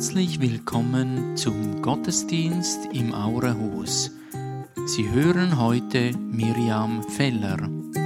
Herzlich willkommen zum Gottesdienst im Aurehaus. Sie hören heute Miriam Feller.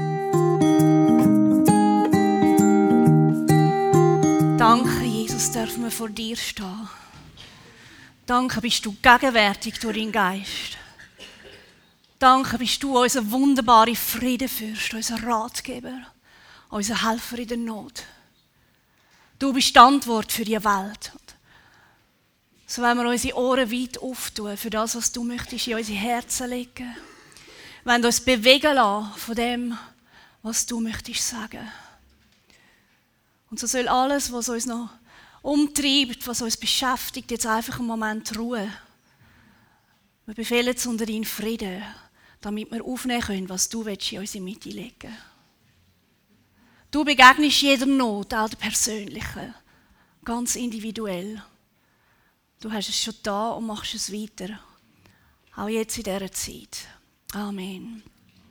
Danke, Jesus, dürfen wir vor dir stehen. Danke, bist du gegenwärtig durch deinen Geist. Danke, bist du unser wunderbarer Friedenfürst, unser Ratgeber, unser Helfer in der Not. Du bist die Antwort für die Welt. So wollen wir unsere Ohren weit auftun für das, was du möchtest in unsere Herzen legen. Wir wollen uns bewegen lassen von dem, was du möchtest sagen. Und so soll alles, was uns noch umtreibt, was uns beschäftigt, jetzt einfach einen Moment ruhen. Wir befehlen es unter deinen Frieden, damit wir aufnehmen können, was du in unsere Mitte legen willst. Du begegnest jeder Not, auch der persönlichen, ganz individuell. Du hast es schon da und machst es weiter, auch jetzt in dieser Zeit. Amen.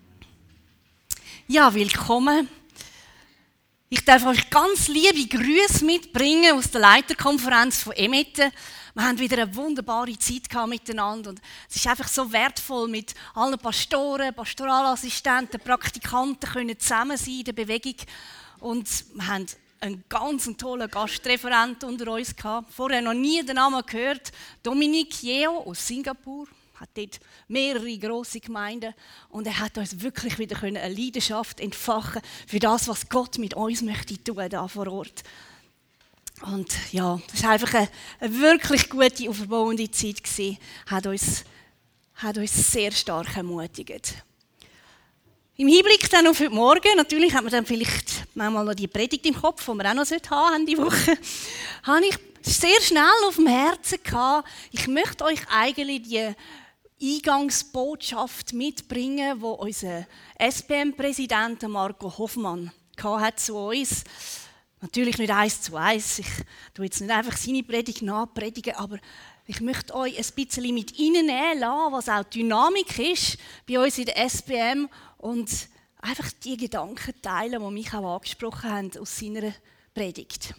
Ja, willkommen. Ich darf euch ganz liebe Grüße mitbringen aus der Leiterkonferenz von Emette. Wir haben wieder eine wunderbare Zeit miteinander und es ist einfach so wertvoll, mit allen Pastoren, Pastoralassistenten, Praktikanten können zusammen sein in der Bewegung. Und wir haben einen ganz tollen Gastreferent unter uns gehabt. Vorher noch nie den Namen gehört. Dominic Yeo aus Singapur. Hat dort mehrere grosse Gemeinden und er hat uns wirklich wieder eine Leidenschaft entfachen für das, was Gott mit uns möchte tun da vor Ort. Und ja, das war einfach eine wirklich gute und verbauende Zeit gewesen. Hat uns sehr stark ermutigt. Im Hinblick dann auf heute Morgen, natürlich hat man dann vielleicht manchmal noch die Predigt im Kopf, die wir auch noch haben diese Woche, habe ich sehr schnell auf dem Herzen gehabt, ich möchte euch eigentlich die Eingangsbotschaft mitbringen, die unser SPM-Präsident Marco Hoffmann hat zu uns. Natürlich nicht 1:1. Ich tue jetzt nicht einfach seine Predigt nachpredigen, aber ich möchte euch ein bisschen mit reinnehmen lassen, was auch die Dynamik ist bei uns in der SPM und einfach die Gedanken teilen, die mich auch angesprochen haben aus seiner Predigt.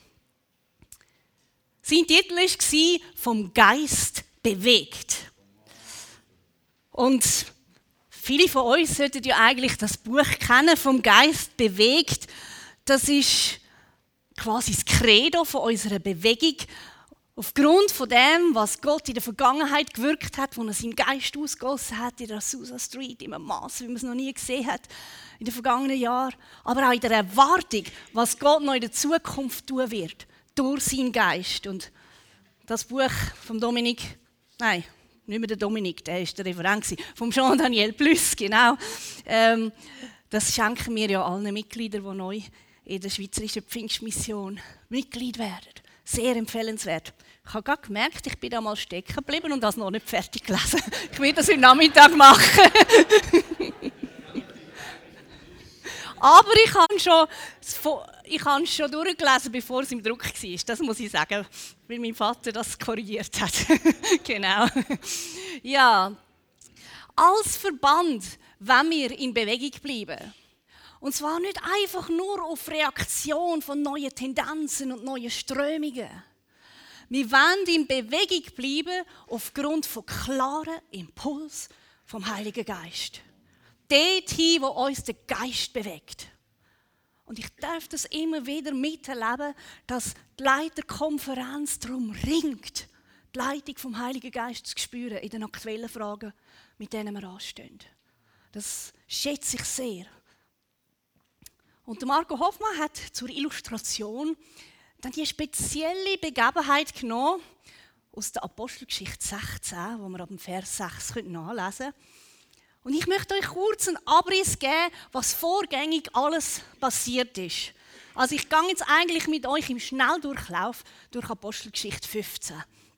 Sein Titel war «Vom Geist bewegt». Und viele von uns sollten ja eigentlich das Buch kennen, «Vom Geist bewegt». Das ist quasi das Credo von unserer Bewegung. Aufgrund von dem, was Gott in der Vergangenheit gewirkt hat, wo er seinen Geist ausgegossen hat in der Azusa Street, in einem Maß, wie man es noch nie gesehen hat in den vergangenen Jahren. Aber auch in der Erwartung, was Gott noch in der Zukunft tun wird, durch seinen Geist. Und das Buch von Dominik, nein, nicht mehr der Dominik, der war der Referent, vom Jean-Daniel Plüss, genau. Das schenken wir ja allen Mitgliedern, die neu in der Schweizerischen Pfingstmission Mitglied werden. Sehr empfehlenswert. Ich habe gerade gemerkt, ich bin da mal stecken geblieben und das noch nicht fertig gelesen. Ich werde das heute Nachmittag machen. Aber ich habe es schon durchgelesen, bevor es im Druck war. Das muss ich sagen, weil mein Vater das korrigiert hat. Genau. Ja, als Verband wollen wir in Bewegung bleiben. Und zwar nicht einfach nur auf Reaktion von neuen Tendenzen und neuen Strömungen. Wir wollen in Bewegung bleiben aufgrund von klaren Impuls vom Heiligen Geist. Dorthin, wo uns der Geist bewegt. Und ich darf das immer wieder miterleben, dass die Leiterkonferenz darum ringt, die Leitung vom Heiligen Geist zu spüren in den aktuellen Fragen, mit denen wir anstehen. Das schätze ich sehr. Und Marco Hoffmann hat zur Illustration dann die spezielle Begebenheit genommen aus der Apostelgeschichte 16, wo wir ab dem Vers 6 nachlesen können. Und ich möchte euch kurz einen Abriss geben, was vorgängig alles passiert ist. Also ich gehe jetzt eigentlich mit euch im Schnelldurchlauf durch Apostelgeschichte 15.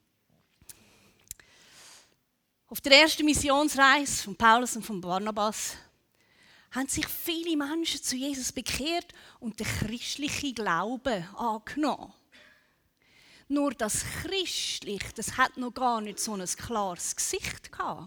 Auf der ersten Missionsreise von Paulus und von Barnabas haben sich viele Menschen zu Jesus bekehrt und den christlichen Glauben angenommen. Nur das Christliche, das hat noch gar nicht so ein klares Gesicht gehabt.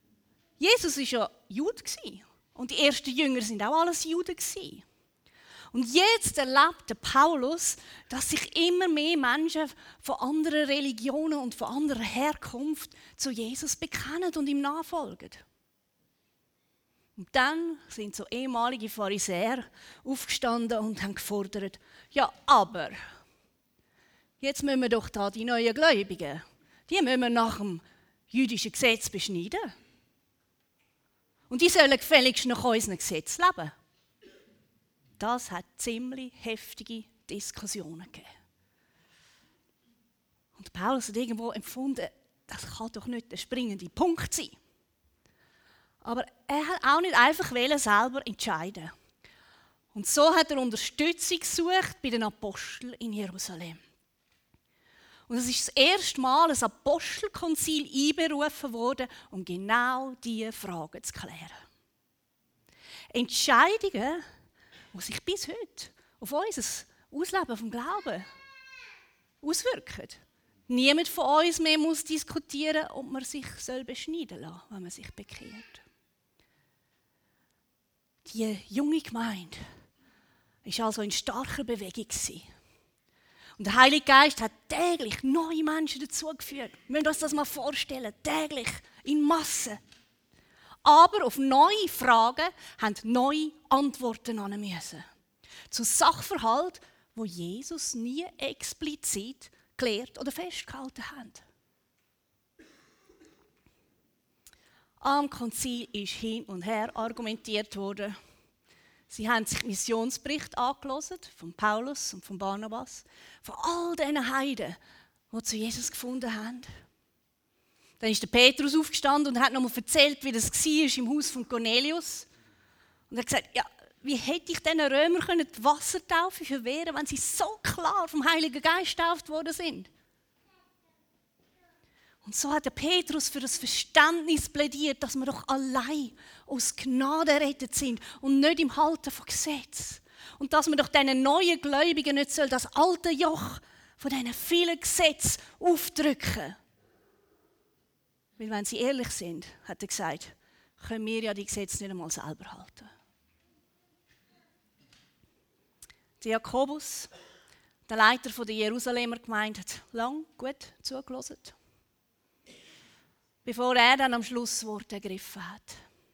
Jesus war ja Jude und die ersten Jünger waren auch alles Juden. Und jetzt erlebt der Paulus, dass sich immer mehr Menschen von anderen Religionen und von anderer Herkunft zu Jesus bekennen und ihm nachfolgen. Und dann sind so ehemalige Pharisäer aufgestanden und haben gefordert, ja, aber jetzt müssen wir doch da die neuen Gläubigen, die müssen wir nach dem jüdischen Gesetz beschneiden. Und die sollen gefälligst nach unserem Gesetz leben. Das hat ziemlich heftige Diskussionen gegeben. Und Paulus hat irgendwo empfunden, das kann doch nicht der springende Punkt sein. Aber er hat auch nicht einfach selber entscheiden. Und so hat er Unterstützung gesucht bei den Aposteln in Jerusalem. Und es ist das erste Mal ein Apostelkonzil einberufen worden, um genau diese Fragen zu klären. Entscheidungen, die sich bis heute auf unser Ausleben vom Glauben auswirken. Niemand von uns mehr muss diskutieren, ob man sich beschneiden lassen soll, wenn man sich bekehrt. Die junge Gemeinde war also in starker Bewegung. Und der Heilige Geist hat täglich neue Menschen dazugeführt. Wir müssen uns das mal vorstellen, täglich, in Massen. Aber auf neue Fragen haben neue Antworten an müssen. Zu Sachverhalten, wo Jesus nie explizit gelehrt oder festgehalten hat. Am Konzil ist hin und her argumentiert worden. Sie haben sich Missionsbericht angehört von Paulus und von Barnabas, von all diesen Heiden, die zu Jesus gefunden haben. Dann ist der Petrus aufgestanden und hat nochmal erzählt, wie das war im Haus von Cornelius. Und er hat gesagt, ja, wie hätte ich diesen Römern die Wassertaufe verwehren, wenn sie so klar vom Heiligen Geist getauft worden sind? Und so hat der Petrus für das Verständnis plädiert, dass wir doch allein aus Gnade errettet sind und nicht im Halten von Gesetz. Und dass wir doch diesen neuen Gläubigen nicht das alte Joch von diesen vielen Gesetzen aufdrücken. Weil wenn sie ehrlich sind, hat er gesagt, können wir ja die Gesetze nicht einmal selber halten. Der Jakobus, der Leiter der Jerusalemer Gemeinde, hat lang gut zugehört, bevor er dann am Schluss das Wort ergriffen hat.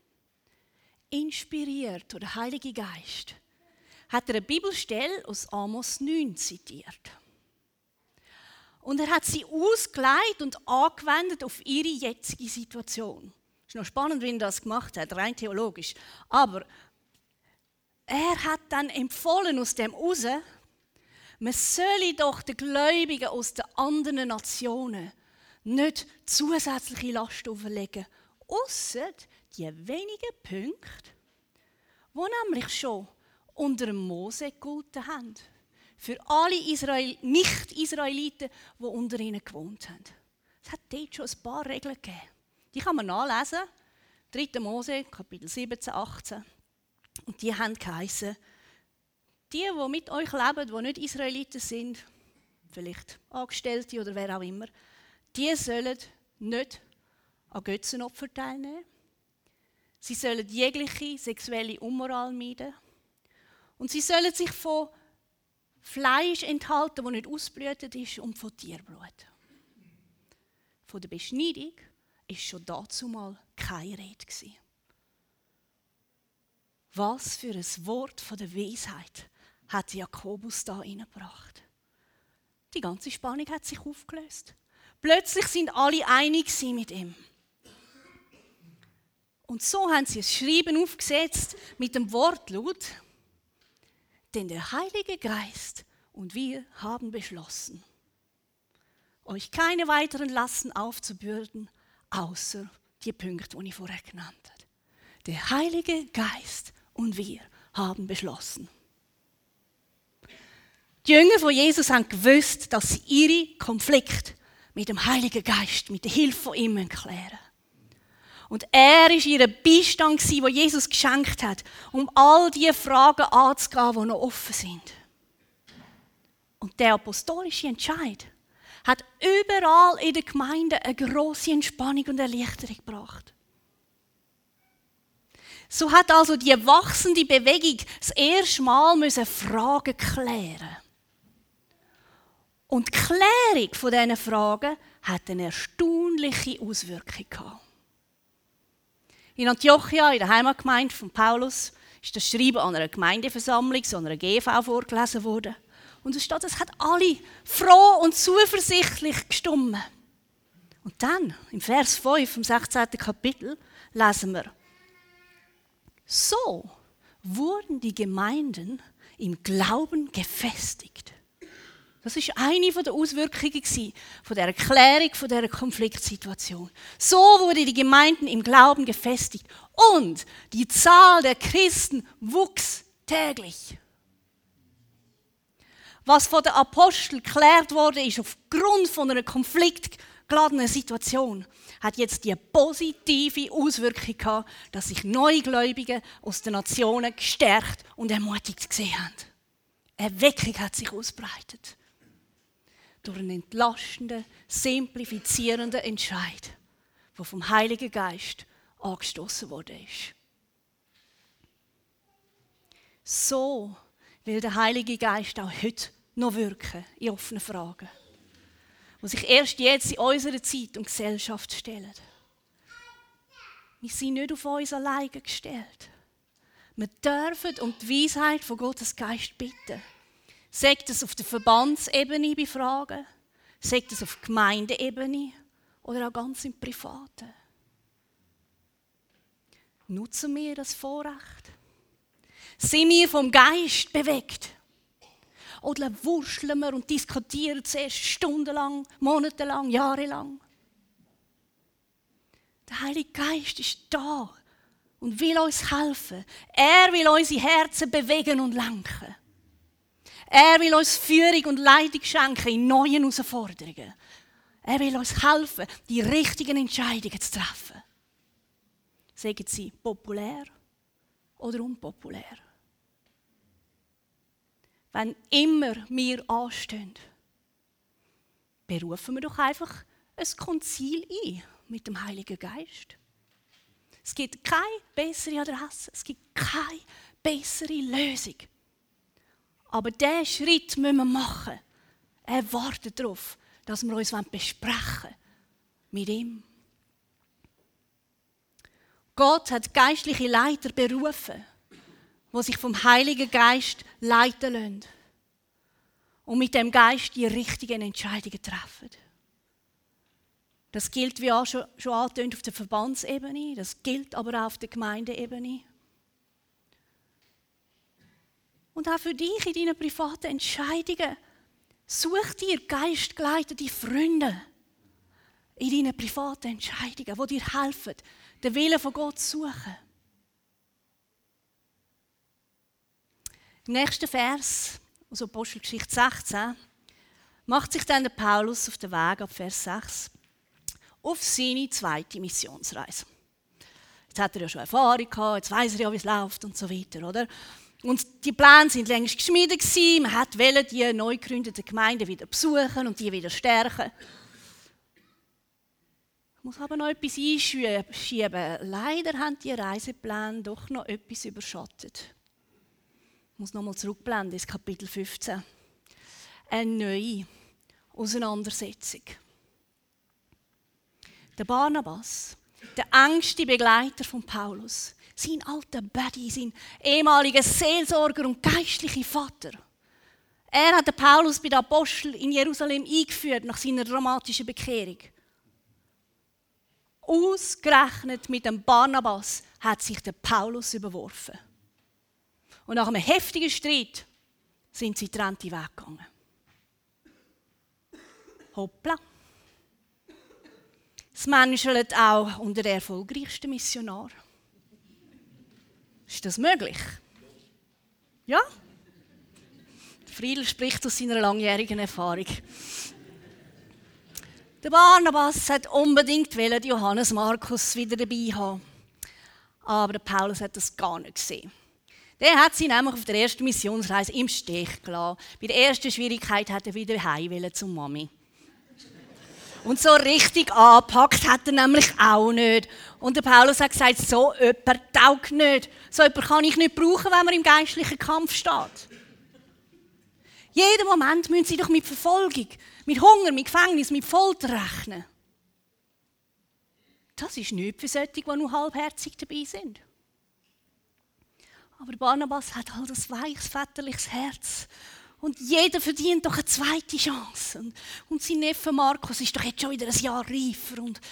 Inspiriert durch den Heiligen Geist hat er eine Bibelstelle aus Amos 9 zitiert. Und er hat sie ausgelegt und angewendet auf ihre jetzige Situation. Es ist noch spannend, wie er das gemacht hat, rein theologisch. Aber er hat dann empfohlen aus dem heraus, man solle doch den Gläubigen aus den anderen Nationen nicht zusätzliche Last auferlegen, ausser die wenigen Punkte, die nämlich schon unter dem Mose gegolten haben. Für alle Nicht-Israeliten, die unter ihnen gewohnt haben. Es hat dort schon ein paar Regeln gegeben. Die kann man nachlesen. 3. Mose, Kapitel 17, 18. Und die haben geheissen, die mit euch leben, die nicht Israeliten sind, vielleicht Angestellte oder wer auch immer, die sollen nicht an Götzenopfer teilnehmen. Sie sollen jegliche sexuelle Unmoral meiden. Und sie sollen sich von Fleisch enthalten, das nicht ausblütet ist, und von Tierblut. Von der Beschneidung war schon dazu mal keine Rede. Was für ein Wort von der Weisheit hat Jakobus da hineingebracht. Die ganze Spannung hat sich aufgelöst. Plötzlich sind alle einig mit ihm. Und so haben sie ein Schreiben aufgesetzt mit dem Wortlaut, denn der Heilige Geist und wir haben beschlossen, euch keine weiteren Lasten aufzubürden, außer die Punkte, die ich vorher genannt habe. Der Heilige Geist und wir haben beschlossen. Die Jünger von Jesus haben gewusst, dass sie ihre Konflikte mit dem Heiligen Geist, mit der Hilfe von ihm klären. Und er war ihr Beistand, den Jesus geschenkt hat, um all die Fragen anzugehen, die noch offen sind. Und der apostolische Entscheid hat überall in der Gemeinde eine grosse Entspannung und Erleichterung gebracht. So hat also die wachsende Bewegung das erste Mal Fragen klären. Und die Klärung von diesen Fragen hat eine erstaunliche Auswirkung gehabt. In Antiochia, in der Heimatgemeinde von Paulus, ist das Schreiben an einer Gemeindeversammlung, so einer GV, vorgelesen worden. Und es steht, es hat alle froh und zuversichtlich gestimmt. Und dann, im Vers 5 im 16. Kapitel, lesen wir: So wurden die Gemeinden im Glauben gefestigt. Das war eine der Auswirkungen von dieser Erklärung, von dieser Konfliktsituation. So wurden die Gemeinden im Glauben gefestigt und die Zahl der Christen wuchs täglich. Was von den Aposteln geklärt wurde, ist aufgrund von einer konfliktgeladenen Situation, hat jetzt die positive Auswirkung gehabt, dass sich Neugläubige aus den Nationen gestärkt und ermutigt gesehen haben. Erweckung hat sich ausbreitet. Durch einen entlastenden, simplifizierenden Entscheid, der vom Heiligen Geist angestoßen worden ist. So will der Heilige Geist auch heute noch wirken in offenen Fragen, die sich erst jetzt in unserer Zeit und Gesellschaft stellen. Wir sind nicht auf uns alleine gestellt. Wir dürfen um die Weisheit von Gottes Geist bitten. Sagt es auf der Verbandsebene bei Fragen, sagt es auf Gemeindeebene oder auch ganz im Privaten. Nutzen wir das Vorrecht? Sind wir vom Geist bewegt? Oder wurschteln wir und diskutieren zuerst stundenlang, monatelang, jahrelang? Der Heilige Geist ist da und will uns helfen. Er will unsere Herzen bewegen und lenken. Er will uns Führung und Leitung schenken in neuen Herausforderungen. Er will uns helfen, die richtigen Entscheidungen zu treffen. Sagen sie populär oder unpopulär? Wenn immer wir anstehen, berufen wir doch einfach ein Konzil ein mit dem Heiligen Geist. Es gibt keine bessere Adresse, es gibt keine bessere Lösung. Aber diesen Schritt müssen wir machen. Er wartet darauf, dass wir uns besprechen mit ihm. Gott hat geistliche Leiter berufen, die sich vom Heiligen Geist leiten lassen und mit dem Geist die richtigen Entscheidungen treffen. Das gilt, wie auch schon angetönt, auf der Verbandsebene, das gilt aber auch auf der Gemeindeebene. Und auch für dich in deinen privaten Entscheidungen. Such dir geistgeleitete Freunde in deinen privaten Entscheidungen, die dir helfen, den Willen von Gott zu suchen. Im nächsten Vers, aus Apostelgeschichte 16, macht sich dann der Paulus auf den Weg, ab Vers 6, auf seine zweite Missionsreise. Jetzt hat er ja schon Erfahrung gehabt, jetzt weiss er ja, wie es läuft und so weiter, oder? Und die Pläne sind längst geschmiedet gewesen. Man wollte die neu gegründeten Gemeinden wieder besuchen und die wieder stärken. Ich muss aber noch etwas einschieben. Leider haben die Reisepläne doch noch etwas überschattet. Ich muss nochmal zurückblenden ins Kapitel 15. Eine neue Auseinandersetzung. Der Barnabas, der engste Begleiter von Paulus, sein alter Buddy, sein ehemaliger Seelsorger und geistlicher Vater. Er hat den Paulus bei den Aposteln in Jerusalem eingeführt nach seiner dramatischen Bekehrung. Ausgerechnet mit dem Barnabas hat sich der Paulus überworfen. Und nach einem heftigen Streit sind sie getrennte Wege gegangen. Hoppla. Das menschelt auch unter den erfolgreichsten Missionar. Ist das möglich? Ja? Friedl spricht aus seiner langjährigen Erfahrung. Der Barnabas hat unbedingt Johannes Markus wieder dabei haben. Aber der Paulus hat das gar nicht gesehen. Der hat sie nämlich auf der ersten Missionsreise im Stich gelassen. Bei der ersten Schwierigkeit hat er wieder heim zum Mami. Und so richtig angepackt hat er nämlich auch nicht. Und der Paulus hat gesagt, so jemand taugt nicht. So jemand kann ich nicht brauchen, wenn man im geistlichen Kampf steht. Jeden Moment müssen sie doch mit Verfolgung, mit Hunger, mit Gefängnis, mit Folter rechnen. Das ist nichts für solche, die nur halbherzig dabei sind. Aber Barnabas hat halt ein weiches, väterliches Herz. Und jeder verdient doch eine zweite Chance. Und sein Neffe Markus ist doch jetzt schon wieder ein Jahr reifer. Und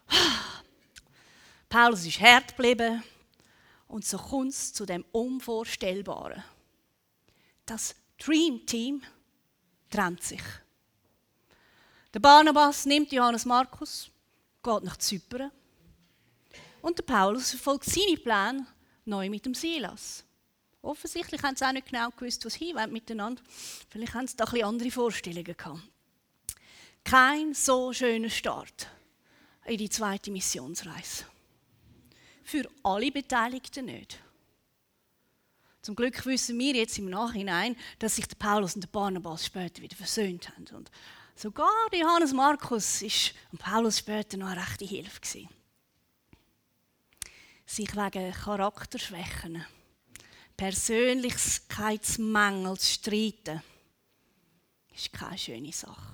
Paulus ist hart geblieben. Und so kommt es zu dem Unvorstellbaren. Das Dream Team trennt sich. Der Barnabas nimmt Johannes Markus, geht nach Zypern. Und der Paulus verfolgt seine Pläne neu mit dem Silas. Offensichtlich haben sie auch nicht genau gewusst, wo sie hinwollen miteinander. Vielleicht haben sie da ein bisschen andere Vorstellungen gehabt. Kein so schöner Start in die zweite Missionsreise. Für alle Beteiligten nicht. Zum Glück wissen wir jetzt im Nachhinein, dass sich der Paulus und der Barnabas später wieder versöhnt haben. Und sogar Johannes Markus war Paulus später noch eine rechte Hilfe gewesen. Sich wegen Charakterschwächen, Persönlichkeitsmängel zu streiten, ist keine schöne Sache.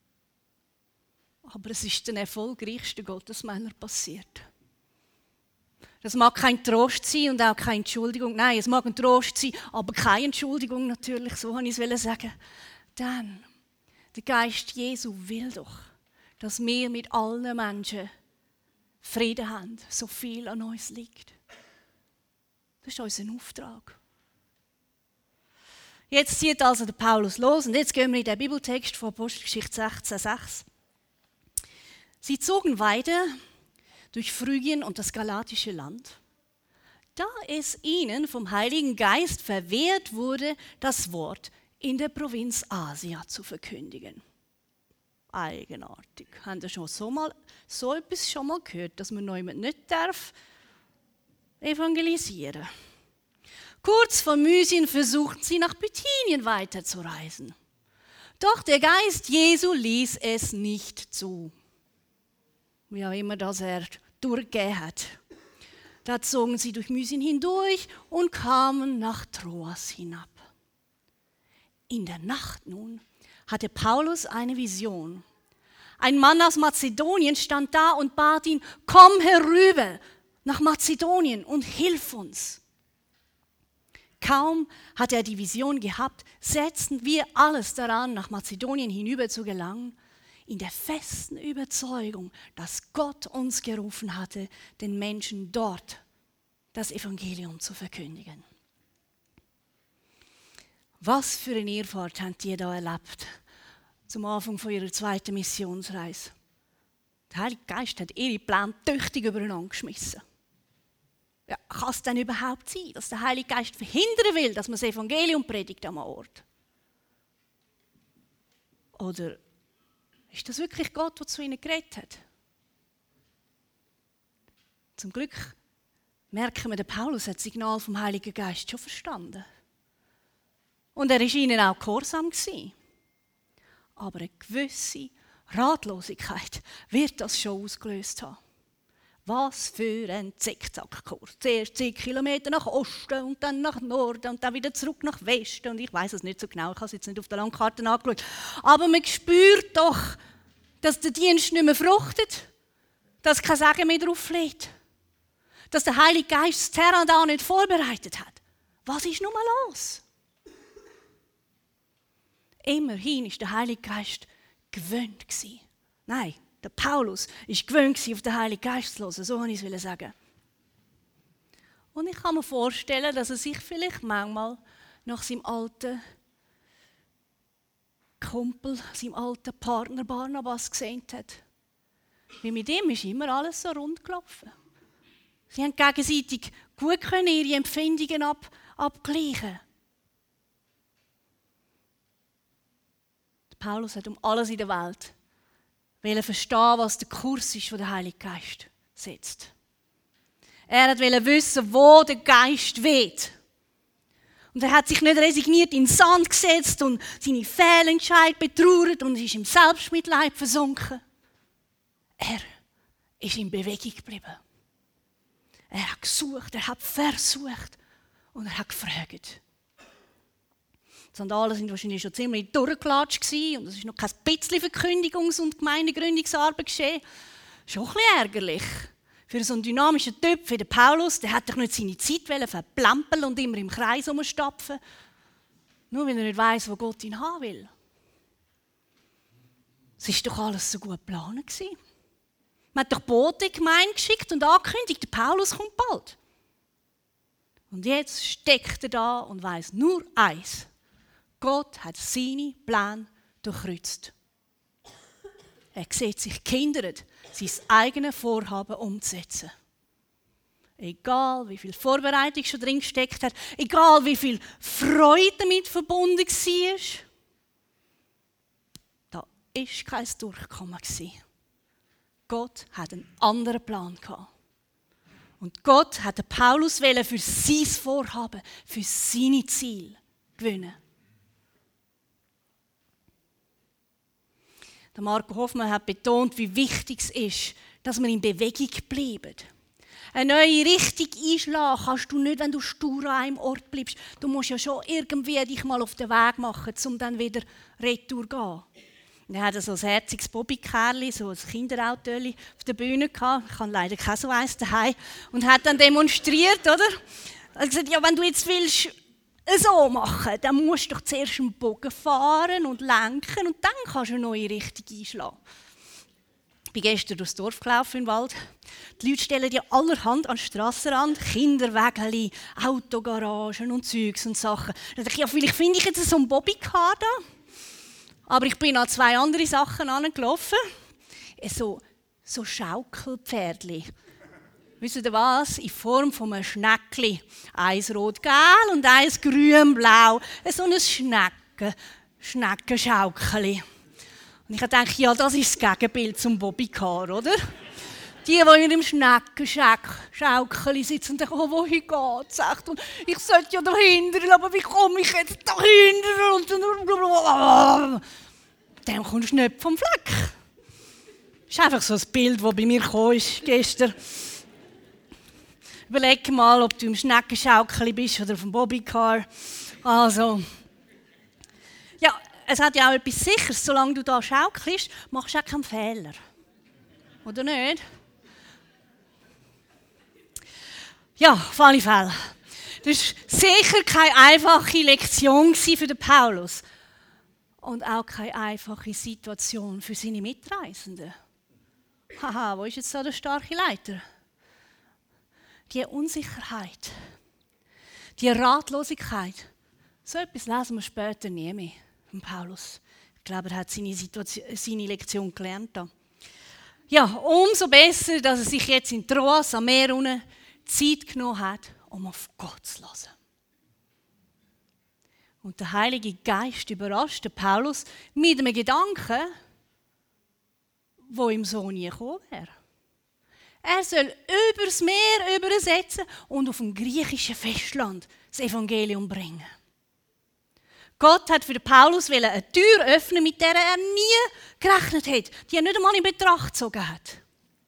Aber es ist den erfolgreichsten Gottesmännern passiert. Das mag kein Trost sein und auch keine Entschuldigung. Nein, es mag ein Trost sein, aber keine Entschuldigung natürlich, so wollte ich es sagen. Denn der Geist Jesu will doch, dass wir mit allen Menschen Frieden haben, so viel an uns liegt. Das ist unser Auftrag. Jetzt zieht also der Paulus los und jetzt gehen wir in den Bibeltext von Apostelgeschichte 16,6. Sie zogen weiter durch Phrygien und das galatische Land, da es ihnen vom Heiligen Geist verwehrt wurde, das Wort in der Provinz Asia zu verkündigen. Eigenartig. Haben Sie schon so etwas schon mal gehört, dass man niemand nicht darf evangelisieren? Kurz vor Mysien versuchten sie, nach Bithynien weiterzureisen. Doch der Geist Jesu ließ es nicht zu. Wie auch immer das er durchgegeben hat. Da zogen sie durch Mysien hindurch und kamen nach Troas hinab. In der Nacht nun hatte Paulus eine Vision. Ein Mann aus Mazedonien stand da und bat ihn, komm herüber nach Mazedonien und hilf uns. Kaum hatte er die Vision gehabt, setzten wir alles daran, nach Mazedonien hinüber zu gelangen, in der festen Überzeugung, dass Gott uns gerufen hatte, den Menschen dort das Evangelium zu verkündigen. Was für eine Irrfahrt habt ihr da erlebt zum Anfang von ihrer zweiten Missionsreise? Der Heilige Geist hat ihre Pläne tüchtig übereinander geschmissen. Ja, kann es denn überhaupt sein, dass der Heilige Geist verhindern will, dass man das Evangelium predigt am Ort? Oder ist das wirklich Gott, der zu ihnen geredet hat? Zum Glück merken wir, der Paulus hat das Signal vom Heiligen Geist schon verstanden. Und er war ihnen auch gehorsam gewesen. Aber eine gewisse Ratlosigkeit wird das schon ausgelöst haben. Was für ein Zickzackkurs. Zuerst 10 Kilometer nach Osten und dann nach Norden und dann wieder zurück nach Westen. Und ich weiß es nicht so genau, ich habe es jetzt nicht auf der Landkarte angeschaut. Aber man spürt doch, dass der Dienst nicht mehr fruchtet, dass kein Segen mehr drauf liegt, dass der Heilige Geist das Terrain da nicht vorbereitet hat. Was ist nun mal los? Immerhin war der Heilige Geist gewöhnt. Nein, der Paulus war gewöhnt, auf den Heiligen Geist zu hören, so wollte ich es sagen. Und ich kann mir vorstellen, dass er sich vielleicht manchmal nach seinem alten Kumpel, seinem alten Partner Barnabas gesehnt hat. Weil mit ihm ist immer alles so rund gelaufen. Sie haben gegenseitig gut ihre Empfindungen abgleichen. Paulus hat um alles in der Welt verstehen, was der Kurs ist, den der Heilige Geist setzt. Er wollte wissen, wo der Geist weht. Und er hat sich nicht resigniert in den Sand gesetzt und seine Fehlentscheidung betrauert und ist im Selbstmitleid versunken. er ist in Bewegung geblieben. Er hat gesucht, er hat versucht und er hat gefragt. Die Sandalen sind wahrscheinlich schon ziemlich durchgelatscht und es ist noch kein bisschen Verkündigungs- und Gemeindegründungsarbeit geschehen. Schon ein bisschen ärgerlich. Für so einen dynamischen Typ wie der Paulus, der hat doch nicht seine Zeit verplempeln und immer im Kreis herumstapfen. Nur weil er nicht weiss, wo Gott ihn haben will. Es war doch alles so gut geplant. Man hat doch Bote in die Gemeinde geschickt und angekündigt, der Paulus kommt bald. Und jetzt steckt er da und weiss nur eins. Gott hat seine Pläne durchkreuzt. Er sieht sich gehindert, sein eigenes Vorhaben umzusetzen. Egal, wie viel Vorbereitung schon drin gesteckt hat, egal, wie viel Freude damit verbunden war, da war kein Durchkommen. Gott hat einen anderen Plan gehabt. Und Gott hat Paulus für sein Vorhaben, für seine Ziele gewinnen. Der Marco Hoffmann hat betont, wie wichtig es ist, dass wir in Bewegung bleiben. Eine neue Richtung einschlagen kannst du nicht, wenn du stur an einem Ort bleibst. Du musst ja schon irgendwie dich mal auf den Weg machen, um dann wieder retour zu gehen. Und er hatte so ein herziges Bobbykerli, so ein Kinderautöli auf der Bühne gehabt. Ich habe leider kein so eins daheim. Und hat dann demonstriert, oder? Er hat gesagt, ja, wenn du jetzt willst so machen, dann musst du doch zuerst einen Bogen fahren und lenken und dann kannst du eine neue Richtung einschlagen. Ich bin gestern durchs Dorf gelaufen im Wald. Die Leute stellen ja allerhand an den Strassenrand, Kinderwägeli, Autogaragen und Zeugs und Sachen. Da dachte ich, ja, vielleicht finde ich jetzt so einen Bobbycar da. Aber ich bin an 2 andere Sachen angelaufen. So Schaukelpferdli. Wisst ihr was? In Form von einem Schneckli. Eins rot-gelb und eins grün-blau. So ein Schneckenschaukel. Und ich dachte, ja, das ist das Gegenbild zum Bobbycar, oder? Die in dem Schneckenschaukel sitzen und denken, oh, wohin geht's? Und ich sollte ja dahinter, aber wie komme ich jetzt dahinter? Und dann kommst du nicht vom Fleck. Das ist einfach so ein Bild, das bei mir gestern kam. Überleg mal, ob du im Schneckenschaukel bist oder auf dem Bobbycar. Also, ja, es hat ja auch etwas Sicheres. Solange du da schaukelst, machst du auch keinen Fehler. Oder nicht? Ja, auf alle Fälle. Das war sicher keine einfache Lektion für den Paulus. Und auch keine einfache Situation für seine Mitreisenden. Haha, wo ist jetzt da der starke Leiter? Die Unsicherheit, die Ratlosigkeit, so etwas lesen wir später nie mehr von Paulus. Ich glaube, er hat seine Lektion gelernt. Ja, umso besser, dass er sich jetzt in Troas am Meer unten Zeit genommen hat, um auf Gott zu hören. Und der Heilige Geist überrascht den Paulus mit einem Gedanken, der ihm so nie gekommen wäre. Er soll übers Meer übersetzen und auf dem griechischen Festland das Evangelium bringen. Gott hat für den Paulus eine Tür öffnen, mit der er nie gerechnet hat, die er nicht einmal in Betracht gezogen hat.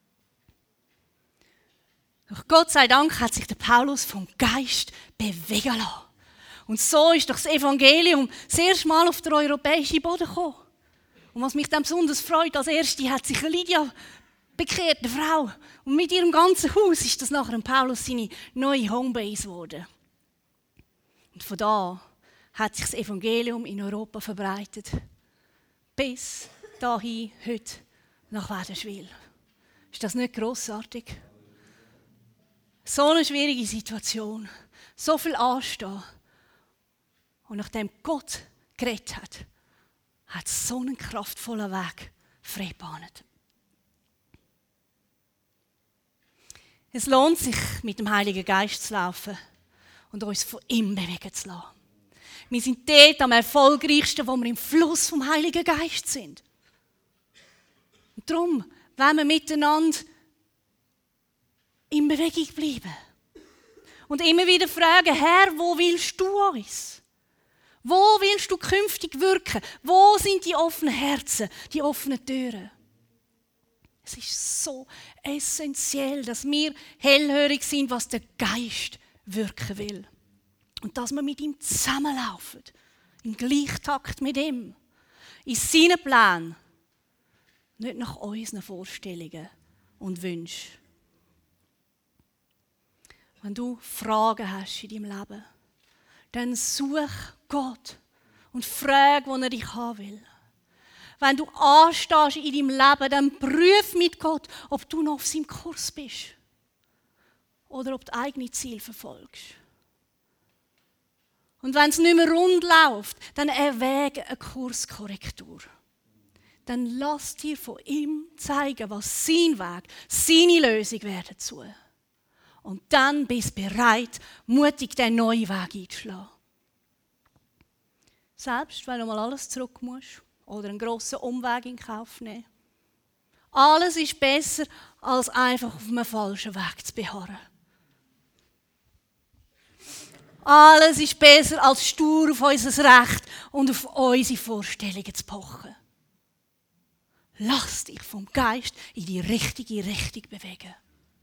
Doch Gott sei Dank hat sich der Paulus vom Geist bewegen lassen. Und so ist doch das Evangelium das erste Mal auf den europäischen Boden gekommen. Und was mich dann besonders freut, als erste hat sich Lydia bekehrt, eine Frau. Und mit ihrem ganzen Haus ist das nachher Paulus seine neue Homebase geworden. Und von da hat sich das Evangelium in Europa verbreitet. Bis dahin, heute, nach Wädenswil. Ist das nicht grossartig? So eine schwierige Situation, so viel Anstehen. Und nachdem Gott geredet hat es so einen kraftvollen Weg freigebahnt. Es lohnt sich, mit dem Heiligen Geist zu laufen und uns von ihm bewegen zu lassen. Wir sind dort am erfolgreichsten, wo wir im Fluss vom Heiligen Geist sind. Und darum, wenn wir miteinander in Bewegung bleiben und immer wieder fragen, Herr, wo willst du uns? Wo willst du künftig wirken? Wo sind die offenen Herzen, die offenen Türen? Es ist so essentiell, dass wir hellhörig sind, was der Geist wirken will. Und dass wir mit ihm zusammenlaufen, im Gleichtakt mit ihm, in seinen Plänen, nicht nach unseren Vorstellungen und Wünschen. Wenn du Fragen hast in deinem Leben, dann such Gott und frag, wo er dich haben will. Wenn du anstehst in deinem Leben, dann prüf mit Gott, ob du noch auf seinem Kurs bist oder ob du eigene Ziele verfolgst. Und wenn es nicht mehr rund läuft, dann erwäge eine Kurskorrektur. Dann lass dir von ihm zeigen, was sein Weg, seine Lösung wäre dazu. Und dann bist du bereit, mutig den neuen Weg einzuschlagen. Selbst wenn du mal alles zurück musst oder einen grossen Umweg in Kauf nehmen. Alles ist besser, als einfach auf einem falschen Weg zu beharren. Alles ist besser, als stur auf unser Recht und auf unsere Vorstellungen zu pochen. Lass dich vom Geist in die richtige Richtung bewegen.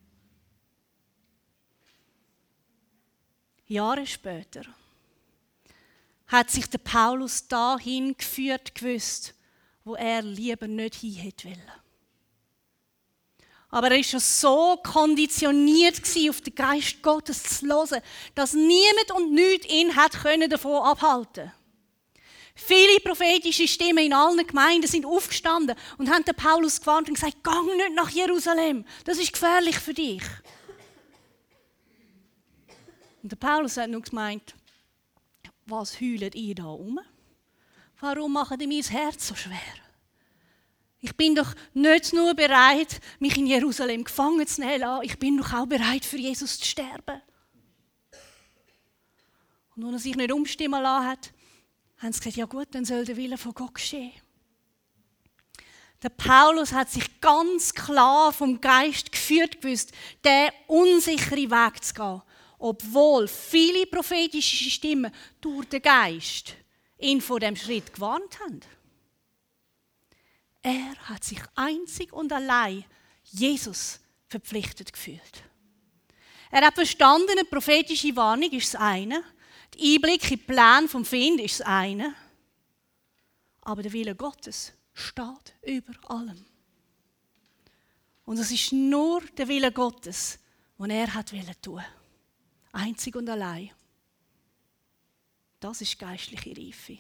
Jahre später hat sich der Paulus dahin geführt gewusst, wo er lieber nicht hin hätte wollen. Aber er war schon so konditioniert auf den Geist Gottes zu hören, dass niemand und nichts ihn davon abhalten konnte. Viele prophetische Stimmen in allen Gemeinden sind aufgestanden und haben den Paulus gewarnt und gesagt, geh nicht nach Jerusalem, das ist gefährlich für dich. Und der Paulus hat nur gemeint, was heult ihr da rum? Warum macht ihr mir das Herz so schwer? Ich bin doch nicht nur bereit, mich in Jerusalem gefangen zu nehmen, ich bin doch auch bereit, für Jesus zu sterben. Und als er sich nicht umstimmen lassen hat, haben sie gesagt, ja gut, dann soll der Wille von Gott geschehen. Der Paulus hat sich ganz klar vom Geist geführt gewusst, den unsicheren Weg zu gehen. Obwohl viele prophetische Stimmen durch den Geist ihn vor dem Schritt gewarnt haben. Er hat sich einzig und allein Jesus verpflichtet gefühlt. Er hat verstanden, eine prophetische Warnung ist das eine, der Einblick in die Pläne vom Feind ist das eine, aber der Wille Gottes steht über allem. Und es ist nur der Wille Gottes, den er hat tun. Einzig und allein. Das ist geistliche Reife.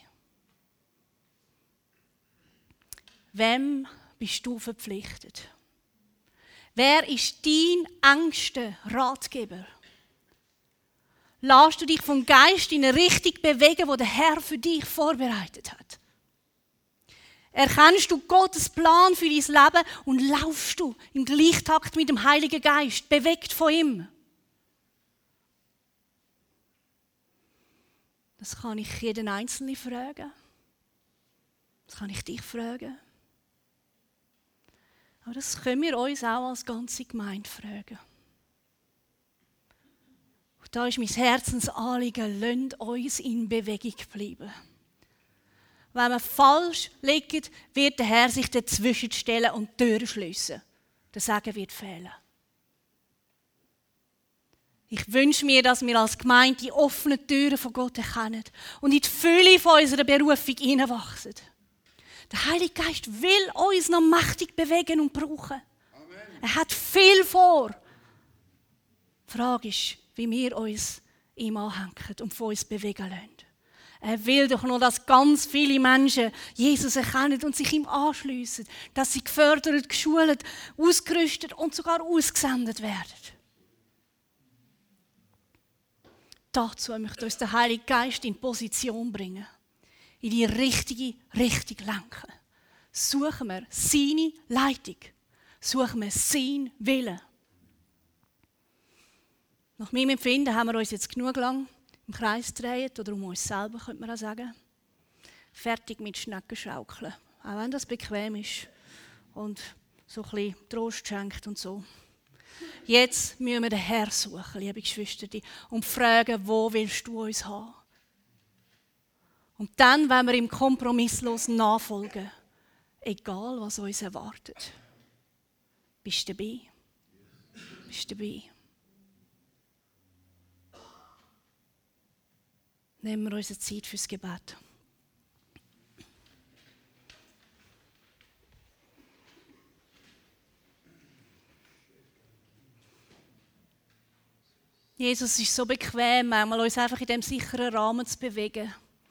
Wem bist du verpflichtet? Wer ist dein engster Ratgeber? Lässt du dich vom Geist in eine Richtung bewegen, die der Herr für dich vorbereitet hat? Erkennst du Gottes Plan für dein Leben und laufst du im Gleichtakt mit dem Heiligen Geist, bewegt von ihm? Das kann ich jeden Einzelnen fragen. Das kann ich dich fragen. Aber das können wir uns auch als ganze Gemeinde fragen. Und da ist mein Herzensanliegen, lasst uns in Bewegung bleiben. Wenn wir falsch liegen, wird der Herr sich dazwischen stellen und die Türen schliessen. Der Segen wird fehlen. Ich wünsche mir, dass wir als Gemeinde die offenen Türen von Gott erkennen und in die Fülle von unserer Berufung hineinwachsen. Der Heilige Geist will uns noch mächtig bewegen und brauchen. Amen. Er hat viel vor. Die Frage ist, wie wir uns ihm anhängen und von uns bewegen lassen. Er will doch nur, dass ganz viele Menschen Jesus erkennen und sich ihm anschliessen, dass sie gefördert, geschult, ausgerüstet und sogar ausgesendet werden. Dazu möchte uns der Heilige Geist in Position bringen, in die richtige Richtung lenken. Suchen wir seine Leitung, suchen wir seinen Willen. Nach meinem Empfinden haben wir uns jetzt genug lang im Kreis gedreht, oder um uns selber, könnte man auch sagen. Fertig mit Schneckenschaukeln, auch wenn das bequem ist und so ein bisschen Trost schenkt und so. Jetzt müssen wir den Herrn suchen, liebe Geschwister, und fragen, wo willst du uns haben? Und dann wollen wir ihm kompromisslos nachfolgen, egal was uns erwartet. Bist du dabei? Bist du dabei? Nehmen wir unsere Zeit fürs Gebet. Jesus, es ist so bequem, manchmal uns einfach in diesem sicheren Rahmen zu bewegen.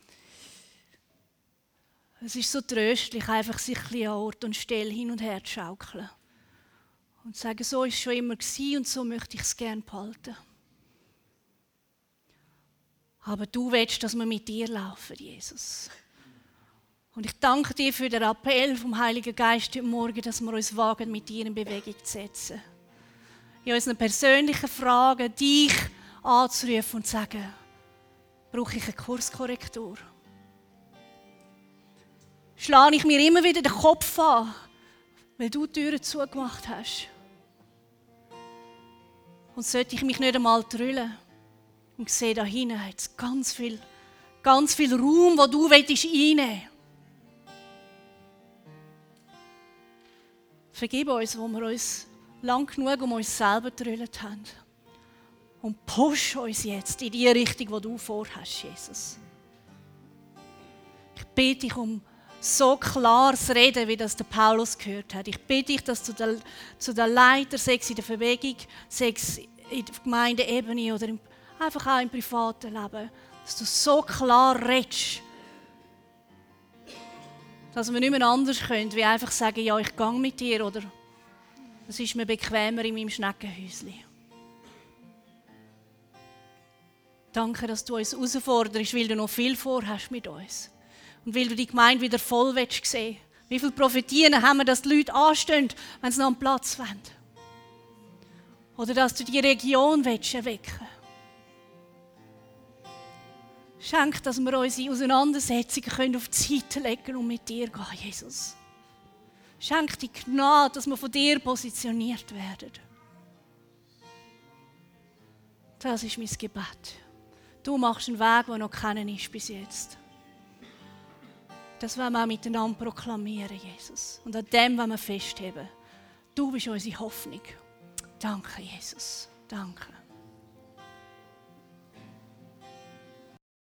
Es ist so tröstlich, einfach sich ein bisschen an Ort und Stelle hin und her zu schaukeln. Und zu sagen, so war es schon immer und so möchte ich es gerne behalten. Aber du willst, dass wir mit dir laufen, Jesus. Und ich danke dir für den Appell vom Heiligen Geist heute Morgen, dass wir uns wagen, mit dir in Bewegung zu setzen. In unseren persönlichen Fragen dich anzurufen und zu sagen, brauche ich eine Kurskorrektur? Schlage ich mir immer wieder den Kopf an, weil du die Türen zugemacht hast? Und sollte ich mich nicht einmal drüllen und sehe, da hinten hat es ganz viel Raum, wo du einnehmen willst. Vergib uns, wo wir uns lang genug um uns selber gedrüllt haben. Und push uns jetzt in die Richtung, die du vorhast, Jesus. Ich bitte dich um so klares Reden, wie das der Paulus gehört hat. Ich bitte dich, dass du zu den Leitern, sei es in der Verwegung, sei es in der Gemeindeebene oder einfach auch im privaten Leben, dass du so klar redest, dass wir nicht mehr anders können, wie einfach sagen, ja, ich gehe mit dir oder es ist mir bequemer in meinem Schneckenhäuschen. Danke, dass du uns herausforderst, weil du noch viel vorhast mit uns. Und weil du die Gemeinde wieder voll sehen willst. Wie viele Prophetien haben wir, dass die Leute anstehen, wenn sie noch einen Platz wollen? Oder dass du die Region erwecken willst. Schenk, dass wir unsere Auseinandersetzungen auf die Seite legen können und mit dir gehen, Jesus. Schenk die Gnade, dass wir von dir positioniert werden. Das ist mein Gebet. Du machst einen Weg, der noch keinen ist bis jetzt. Das wollen wir auch miteinander proklamieren, Jesus. Und an dem wollen wir festheben. Du bist unsere Hoffnung. Danke, Jesus. Danke.